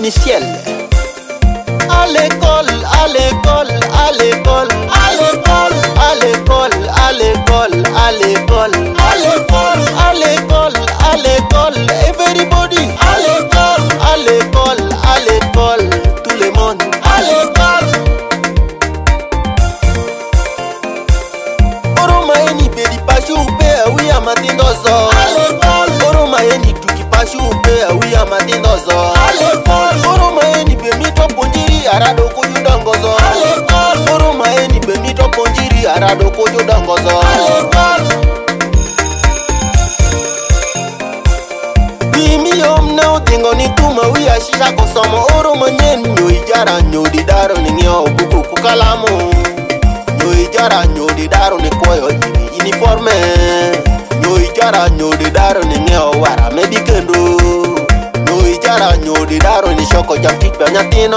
bénitiel. À l'école, à l'école, à l'école, à l'école, à l'école, à l'école, à l'école, à l'école, à l'école, à l'école, everybody. À l'école, à l'école, à l'école, tout le monde. À l'école. Oroma eni bedi pashu pe awi amatindozo. À l'école. Oroma eni tuki pashu pe awi amatindozo. À l'école. Oroma eni be mito ponjiri arado kuju dangozo. À l'école. Oroma eni be mito ponjiri arado kuju dangozo. À l'école. Bimi yom na utingo ni tuma wi ashisha kosomo. Oroma nyen nyoi jara nyodi daro ni ngyo buku kukalamu. Nyoi jara nyodi daro ni koyo jimi uniforme. Nyoi jara nyodi daro ni ngyo wara medikendo. Nyoi jara nyodi daro ni shoko jam kitpa nyatino.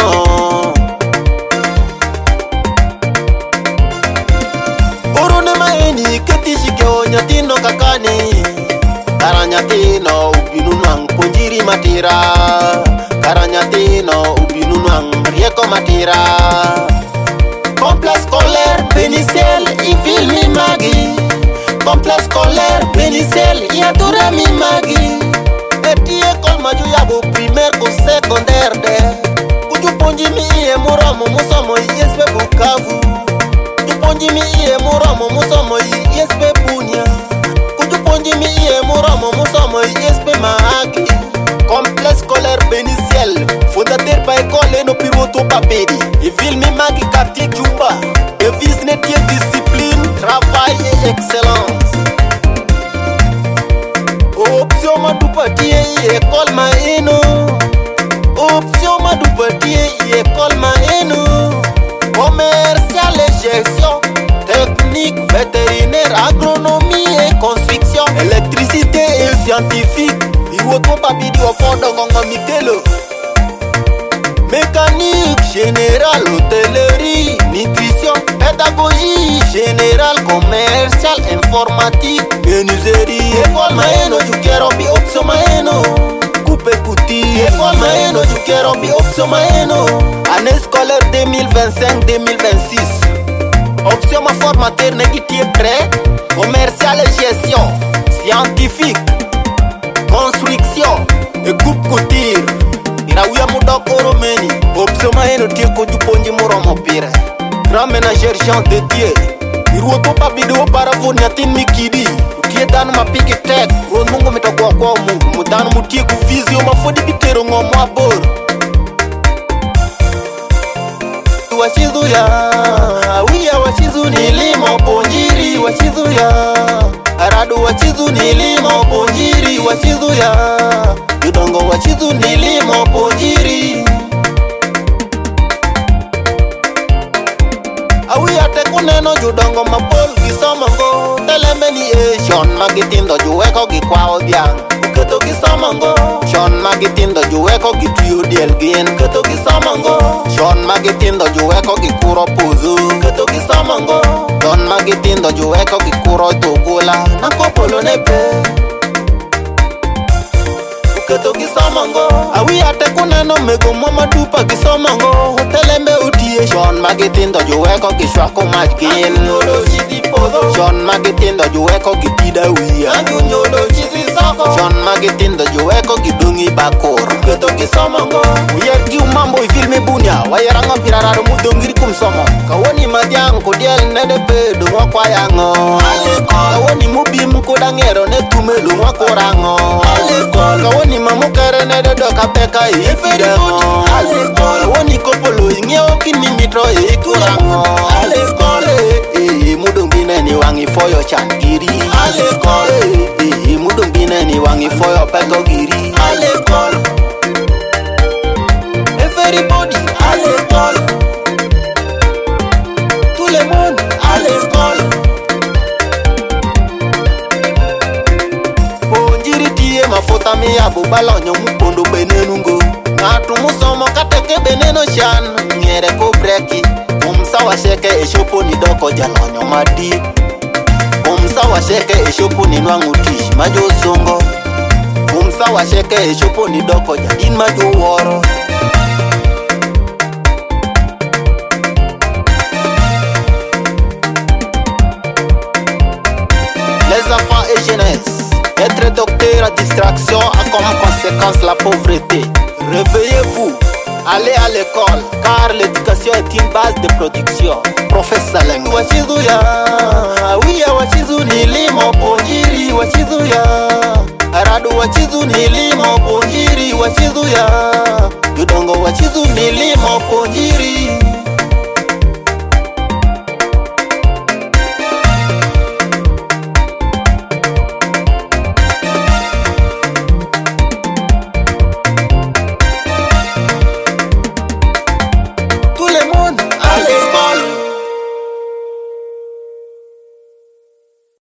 Orone maeni ketishikeo nyatino kakani. Karanyatino ubinu nwang ponjiri matira. Karanyatino ubinu nwang rieko matira. Complexe scolaire bénitiel, il file mi magi. Complexe scolaire bénitiel, il a tout mi magi. Et die école maju yabo primaire ou secondaire de. Kuju ponji mi iye muramo musomo yesbe Bukavu. Kuju ponji mi iye muramo musomo yesbe Bunia. Kuju ponji mi iye muramo musomo yesbe Mahagi. Complexe scolaire bénitiel, fondateur par école et nos pilotes papedi. Il filme Magi quartier Juba. Le vice métier discipline, travail et excellence. Option madupati école maeno. Option madupati école maeno. Commercial et gestion, technique, vétérinaire, agronomie et construction, électricité et scientifique. Iwoto papidi ofondo ngongo mikelo. Mécanique générale, hôtellerie, nutrition, pédagogie générale, commercial, informatique, menuiserie. École maeno jukero bi option maeno. Coupe couture. École maeno jukero bi option maeno. Année scolaire 2025-2026. Option ma formateur négatif prêt. Commercial et gestion. Scientifique. Construction et coupe couture. Irawia mudok oromeni. Option maeno tie koju ponji muromo pire. Grand ménagère Jean de Dieu. Iruoto pabido parafon yatin mikidi. Utie danu mapiki tek. Ron mungu mitogwa kwa mungu. Mudanu mutie kufizio mafodi bitero ngomo abor. Washizuya. Awia washizu nilimo ponjiri. Washizuya. Aradu wachizu nilimo ponjiri. Washizuya. Judongo wachizu nilimo ponjiri. Awi ate kuneno judongo mapol gisomongo. Telembeni Sean magitindo juweko gikwao diang. Uketo gisomongo. Sean magitindo juweko gituyo diel gien. Uketo gisomongo. Sean magitindo juweko gikuro puzu. Uketo gisomongo. Sean magitindo juweko gikuro tugula. Nakopolo nepe. Uketo gisomongo. Awi ate kuneno mego mama dupa gisomongo. Telembe utie. Sean magitindo juweko gishwako majgin. Sean magitindo juweko gipida wia. Sean magitindo juweko gidungi bakor. Uketo gisomongo. Uyer gi umambo ifilme bunya. Wayaranga pirararo mudongiri kumsomo. Kawoni madiang kodiel nedepe dungwa kwa yango. Kawoni mubim kodangero netumelu ngwa korango. Kawoni mamukere nedoka peka ifidango. Kawoni kopolo ingeo kinimitro ikurango. Mudungine ni wangi foyo changiri. Mudungine ni wangi foyo peko giri. Everybody à l'école. Tout le monde à l'école. Ponjiri tie mafuta miya bubalonyo mupondo benenungo. Ngatu musomo kateke beneno shan. Ngere ko breki. Kumsa washeke eshopo ni doko jalonyo madi. Kumsa washeke eshopo ni nwangutish majo zongo. Kumsa washeke eshopo ni doko jadin majo woro. docteur à distraction a comme conséquence la pauvreté. Réveillez-vous, allez à l'école, car l'éducation est une base de production. Professeur Saleng wachizuya, awiya wachizu nilimo ponjiri wachizuya, aradu wachizu nilimo ponjiri wachizuya.